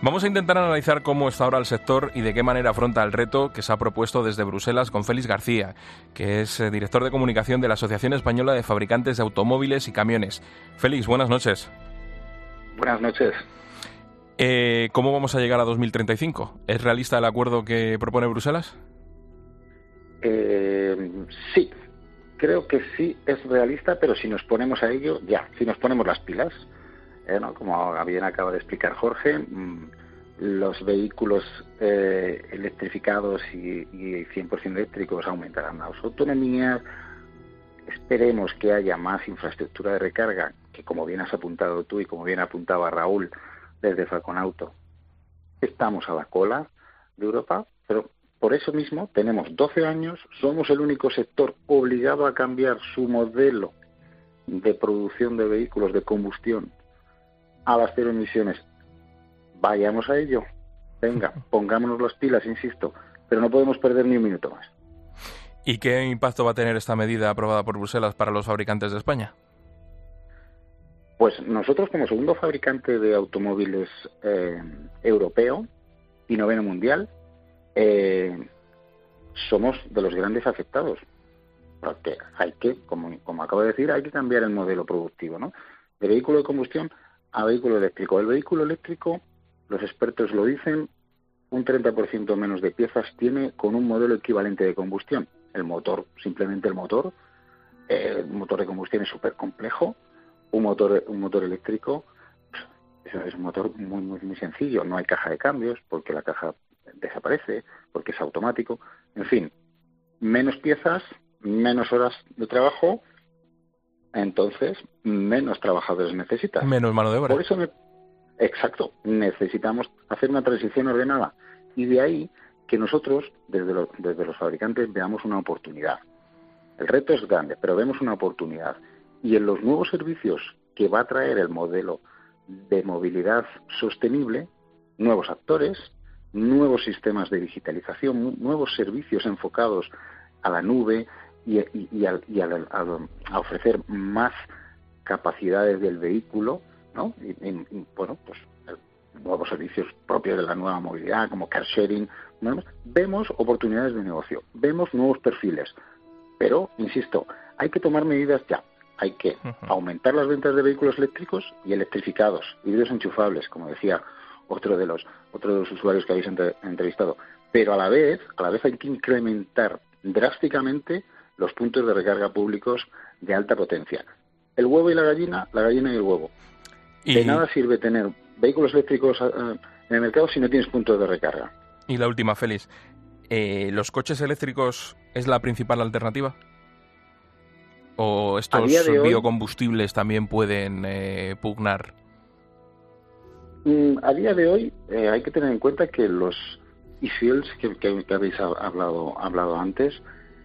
Vamos a intentar analizar cómo está ahora el sector y de qué manera afronta el reto que se ha propuesto desde Bruselas con Félix García, que es director de comunicación de la Asociación Española de Fabricantes de Automóviles y Camiones. Félix, buenas noches. Buenas noches. ¿Cómo vamos a llegar a 2035? ¿Es realista el acuerdo que propone Bruselas? Sí, creo que sí es realista, pero si nos ponemos a ello, si nos ponemos las pilas, ¿no? Como bien acaba de explicar Jorge, los vehículos electrificados y 100% eléctricos aumentarán la autonomía. Esperemos que haya más infraestructura de recarga, que como bien has apuntado tú y como bien apuntaba Raúl desde Falconauto, estamos a la cola de Europa, pero por eso mismo tenemos 12 años, somos el único sector obligado a cambiar su modelo de producción de vehículos de combustión a las cero emisiones. Vayamos a ello. Venga, pongámonos las pilas, insisto, pero no podemos perder ni un minuto más. ¿Y qué impacto va a tener esta medida aprobada por Bruselas para los fabricantes de España? Pues nosotros, como segundo fabricante de automóviles europeo y noveno mundial, somos de los grandes afectados. Porque hay que, como acabo de decir, hay que cambiar el modelo productivo, ¿no? De vehículo de combustión a vehículo eléctrico. El vehículo eléctrico, los expertos lo dicen, un 30% menos de piezas tiene con un modelo equivalente de combustión. El motor, simplemente el motor de combustión es súper complejo. Un motor eléctrico es un motor muy sencillo. No hay caja de cambios porque la caja desaparece, porque es automático. En fin, menos piezas, menos horas de trabajo. Entonces, menos trabajadores necesitas. Menos mano de obra. Por eso, exacto, necesitamos hacer una transición ordenada. Y de ahí que nosotros, desde los fabricantes, veamos una oportunidad. El reto es grande, pero vemos una oportunidad. Y en los nuevos servicios que va a traer el modelo de movilidad sostenible, nuevos actores, nuevos sistemas de digitalización, nuevos servicios enfocados a la nube, a ofrecer más capacidades del vehículo, ¿no? Bueno, pues nuevos servicios propios de la nueva movilidad, como car sharing, ¿no? Vemos oportunidades de negocio, vemos nuevos perfiles, pero, insisto, hay que tomar medidas ya. Hay que aumentar las ventas de vehículos eléctricos y electrificados, híbridos enchufables, como decía otro de los usuarios que habéis entrevistado. Pero a la vez hay que incrementar drásticamente los puntos de recarga públicos de alta potencia. El huevo y la gallina y el huevo. De nada sirve tener vehículos eléctricos en el mercado si no tienes puntos de recarga. Y la última, Félix. ¿Los coches eléctricos es la principal alternativa? ¿O estos biocombustibles también pueden pugnar? A día de hoy hay que tener en cuenta que los e-fuels que habéis hablado antes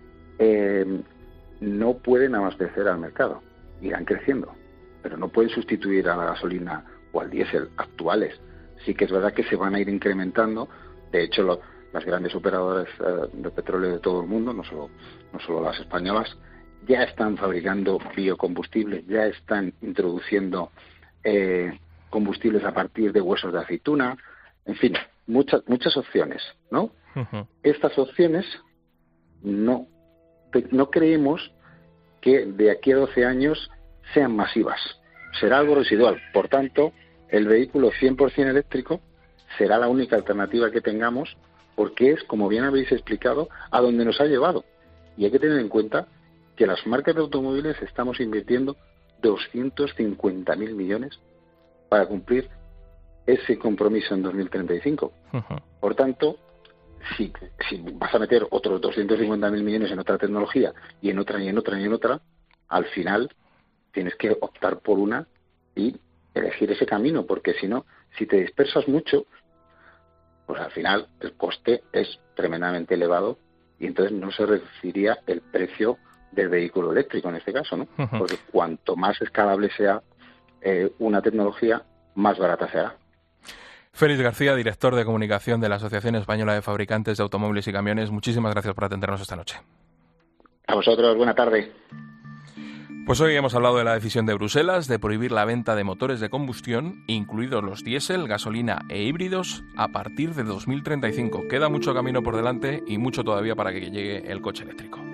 no pueden abastecer al mercado. Irán creciendo, pero no pueden sustituir a la gasolina o al diésel actuales. Sí que es verdad que se van a ir incrementando. De hecho, las grandes operadoras de petróleo de todo el mundo, no solo las españolas, ya están fabricando biocombustibles, ya están introduciendo combustibles a partir de huesos de aceituna, en fin, muchas opciones, ¿no? Uh-huh. Estas opciones no creemos que de aquí a 12 años sean masivas, será algo residual. Por tanto, el vehículo 100% eléctrico será la única alternativa que tengamos, porque es, como bien habéis explicado, a donde nos ha llevado. Y hay que tener en cuenta que las marcas de automóviles estamos invirtiendo 250.000 millones para cumplir ese compromiso en 2035. Uh-huh. Por tanto, si vas a meter otros 250.000 millones en otra tecnología y en otra, al final tienes que optar por una y elegir ese camino, porque si no, si te dispersas mucho, pues al final el coste es tremendamente elevado y entonces no se reduciría el precio del vehículo eléctrico en este caso, ¿no? Uh-huh. Porque cuanto más escalable sea una tecnología, más barata será. Félix García, director de comunicación de la Asociación Española de Fabricantes de Automóviles y Camiones, muchísimas gracias por atendernos esta noche. A vosotros, buena tarde. Pues hoy hemos hablado de la decisión de Bruselas de prohibir la venta de motores de combustión, incluidos los diésel, gasolina e híbridos, a partir de 2035. Queda mucho camino por delante y mucho todavía para que llegue el coche eléctrico.